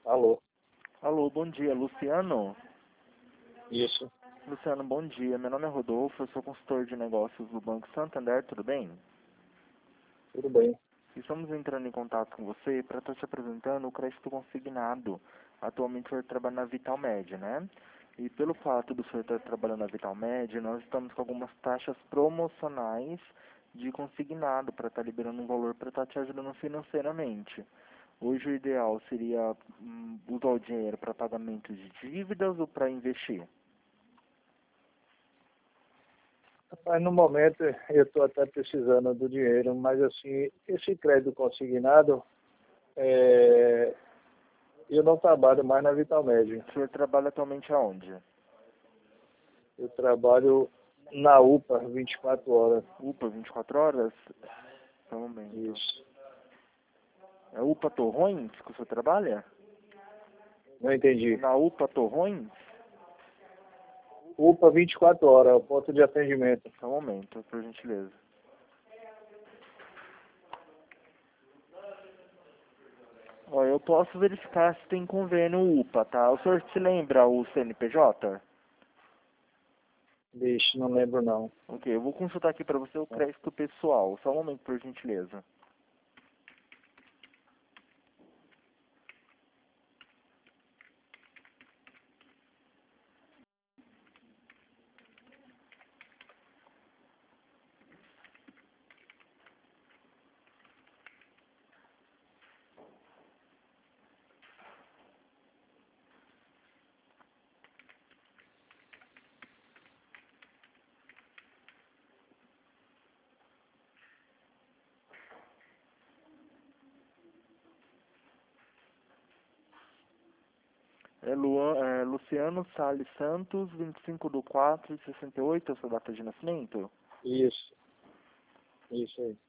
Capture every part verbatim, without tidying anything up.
Alô, Alô, bom dia, Luciano? isso, Luciano, bom dia. Meu nome é Rodolfo, eu sou consultor de negócios do Banco Santander, tudo bem? tudo bem. Estamos entrando em contato com você para estar te apresentando o crédito consignado. Atualmente o senhor trabalha na Vitalmed, né? E pelo fato do senhor estar trabalhando na Vitalmed, nós estamos com algumas taxas promocionais de consignado para estar liberando um valor para estar te ajudando financeiramente. Hoje o ideal seria hum, usar o dinheiro para pagamento de dívidas ou para investir? Rapaz, no momento eu estou até precisando do dinheiro, mas assim, esse crédito consignado, é, eu não trabalho mais na Vitalmed. O senhor trabalha atualmente aonde? Eu trabalho na U P A vinte e quatro horas. UPA vinte e quatro horas? Só um momento. Isso. É UPA Torrões que o senhor trabalha? Não É entendi. na UPA Torrões? U P A vinte e quatro horas, é o ponto de atendimento. Só um momento, por gentileza. Ó, eu posso verificar se tem convênio UPA, tá? O senhor se lembra o C N P J? Vixe, não lembro não. Ok, eu vou consultar aqui para você o crédito pessoal. Só um momento, por gentileza. É, Luan, é Luciano Salles Santos, vinte e cinco do quatro de sessenta e oito, é a sua data de nascimento? Isso, isso aí.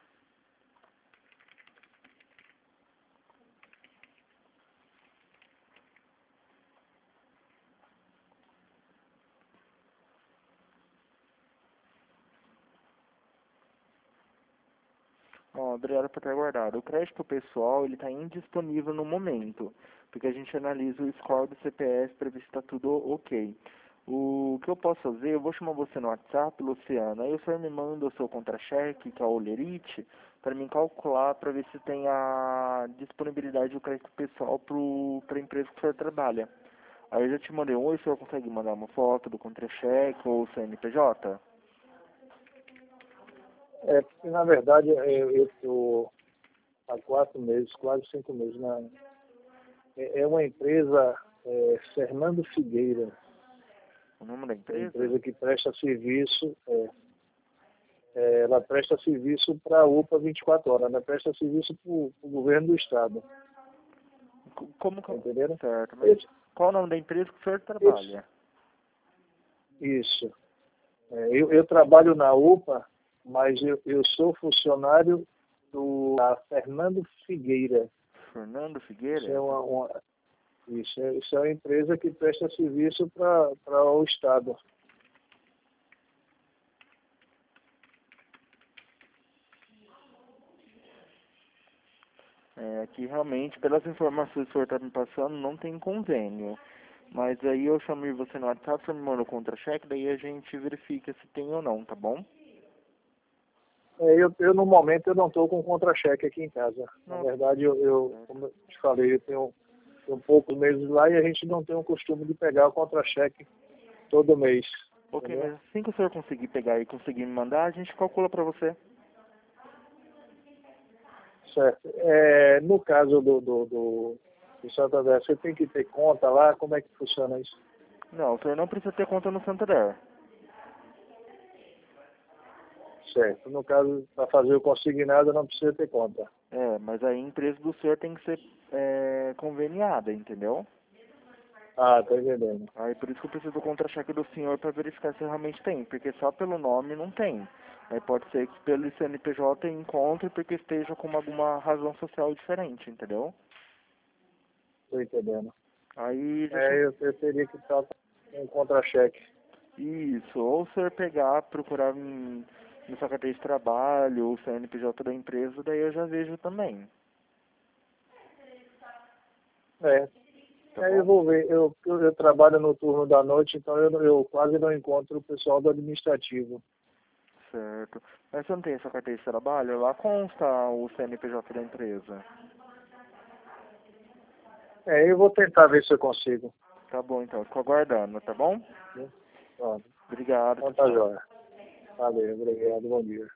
Ó, obrigado por ter aguardado. O crédito pessoal, ele está indisponível no momento, porque a gente analisa o score do C P F para ver se está tudo ok. O que eu posso fazer, eu vou chamar você no WhatsApp, Luciano, aí o senhor me manda o seu contra-cheque, que é o Olerite, para mim calcular, para ver se tem a disponibilidade do crédito pessoal para a empresa que o senhor trabalha. Aí eu já te mandei um, e o senhor consegue mandar uma foto do contra-cheque ou C N P J? É, porque na verdade eu estou há quatro meses, quase cinco meses na. É é uma empresa, é, Fernando Figueira, O nome da é uma empresa? empresa que presta serviço, é, é, ela presta serviço para a U P A vinte e quatro horas, ela presta serviço para o governo do estado, Co- Como que tá eu... entendendo? Certo, mas Esse, qual o nome da empresa que o senhor esse, trabalha? isso. É, eu, eu trabalho na U P A, mas eu, eu sou funcionário do da Fernando Figueira. Fernando Isso é Figueira? uma, uma- isso é, isso é uma empresa que presta serviço para o estado. É, aqui realmente, pelas informações que o senhor está me passando, não tem convênio. Mas aí eu chamo você no WhatsApp, você me manda o contra-cheque, daí a gente verifica se tem ou não, tá bom? É, eu, eu, no momento, eu não estou com contra-cheque aqui em casa. Na Não, verdade, eu, eu, como eu te falei, eu tenho, tenho poucos meses lá e a gente não tem o costume de pegar o contra-cheque todo mês. ok, Entendeu? mas assim que o senhor conseguir pegar e conseguir me mandar, a gente calcula pra você. Certo. É, no caso do, do, do, do Santander, você tem que ter conta lá? Como é que funciona isso? Não, o senhor não precisa ter conta no Santander. Certo. No caso, para fazer o consignado, não precisa ter conta. É, mas aí a empresa do senhor tem que ser é, conveniada, entendeu? Ah, tô entendendo. Aí por isso que eu preciso do contra-cheque do senhor para verificar se realmente tem, porque só pelo nome não tem. Aí pode ser que pelo C N P J encontre porque esteja com alguma razão social diferente, entendeu? Tô entendendo. Aí já É, eu, eu teria que estar com um contra-cheque. isso, ou o senhor pegar, procurar em, no sua carteira de trabalho, ou o C N P J da empresa, daí eu já vejo também. É. Tá Aí eu bom? vou ver, eu, eu, eu trabalho no turno da noite, então eu, eu quase não encontro o pessoal do administrativo. Certo. Mas você não tem essa carteira de trabalho? Lá consta o C N P J da empresa. É, eu vou tentar ver se eu consigo. Tá bom, então. Fico aguardando, tá bom? Né? Pronto. Obrigado. Então tá Tchau. jóia. Valeu, obrigado, bom dia.